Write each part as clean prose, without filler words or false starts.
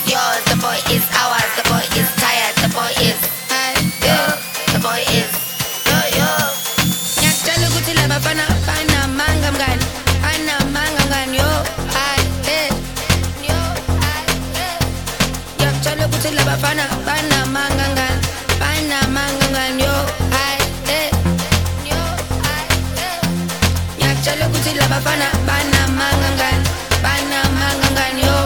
yours, the boy is ours, the boy is tired, the boy is yo, the boy is yo yo. Ngiyakutshela ukuthi la bafana banamanga mngani, banamanga mngani yo yo ngiyakutshela ukuthi la bafana banamanga mngani, banamanga mngani yo yo ngiyakutshela ukuthi la bafana banamanga mngani, banamanga mngani yo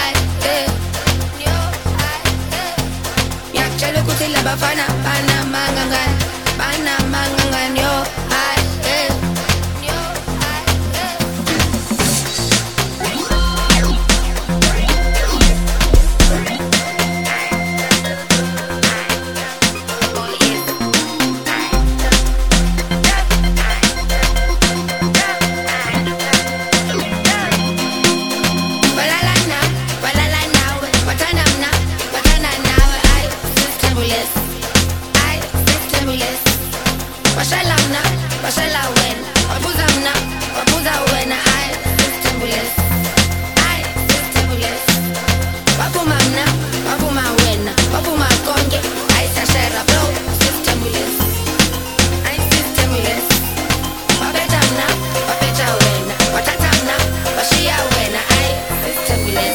ngiyakutshela ukuthi la bafana banamanga mngani, banamanga mngani yo Washala wena, wabuza mna, wabuza wena, systemless, systemless. Wapuma mna, wapuma wena, wapuma konke, sashera bro, systemless, systemless. Wapeta mna, wapeta wena, watata mna, washia wena, systemless.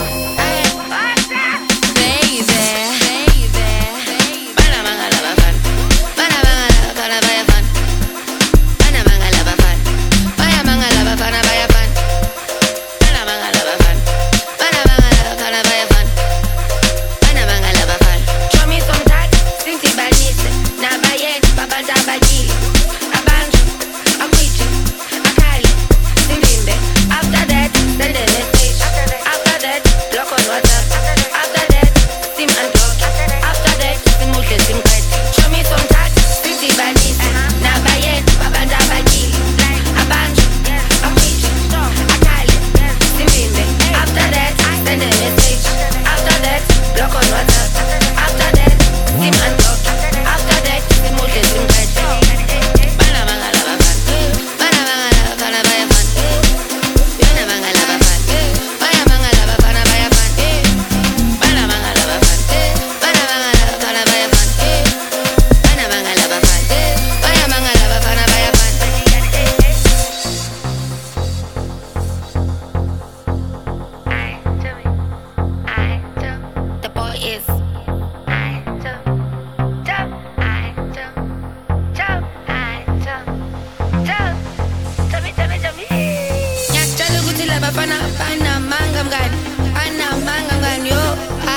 Banamanga mngani, banamanga mngani yo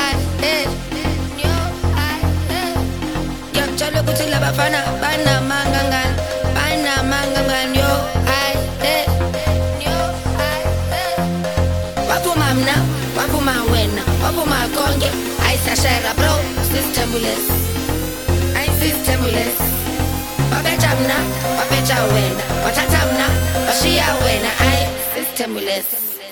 ngiyakutshela ukuthi la bafana banamanga mngani, banamanga mngani yo waphuma mna, waphuma wena, waphuma konke, sashera bro, systemless, systemless. Wapeta mna, wapeta wena, watata mna, washia wena, systemless.